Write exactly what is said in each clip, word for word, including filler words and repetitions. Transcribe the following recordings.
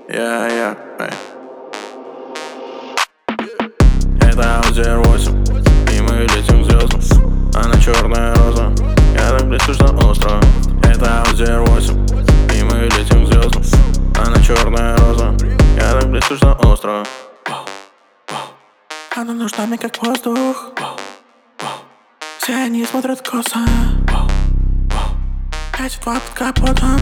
Я, я, эй. Это Audi эр восемь, и мы летим к звездам. Она черная роза, я так близко, что остро. Это Audi эр восемь, и мы летим к звездам. Она черная роза, я так близко, что остро. Она нужна мне как воздух. Все они смотрят косо. Пять в два под капотом.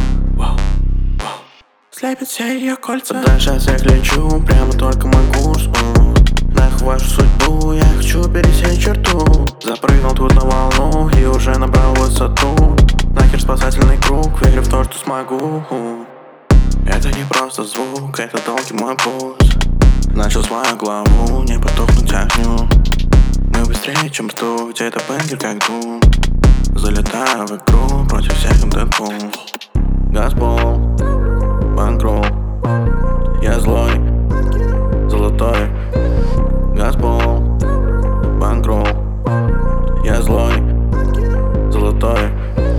Слепят все ее кольца. Дальше от всех лечу, прямо только мой курс. Нахуй вашу судьбу, я хочу пересечь черту. Запрыгнул тут на волну и уже набрал высоту. Нахер спасательный круг, верю в то, что смогу. Это не просто звук, это долгий мой путь. Начал свою главу, не потухнуть огню. Мы быстрее, чем ртуть, это бенгер как дум. Залетаю в игру против всех Дэдпул. Газпол, банкролл, я злой, золотой. Газпол, банкролл, я злой, золотой.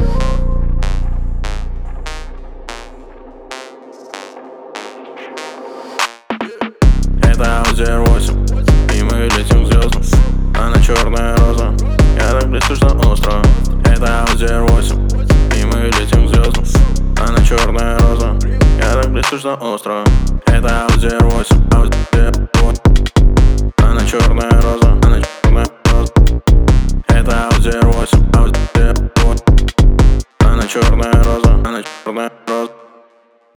Это Audi эр восемь, и мы летим к звездам. Она черная роза, я так близко, что остро. Это Audi эр восемь, и мы летим к звездам. Она черная роза, я так близко, что остро. Это Audi эр восемь, Audi эр восемь. Она черная роза, она черная роза. Это Audi эр восемь, Audi эр восемь. Она черная роза, она черная роза.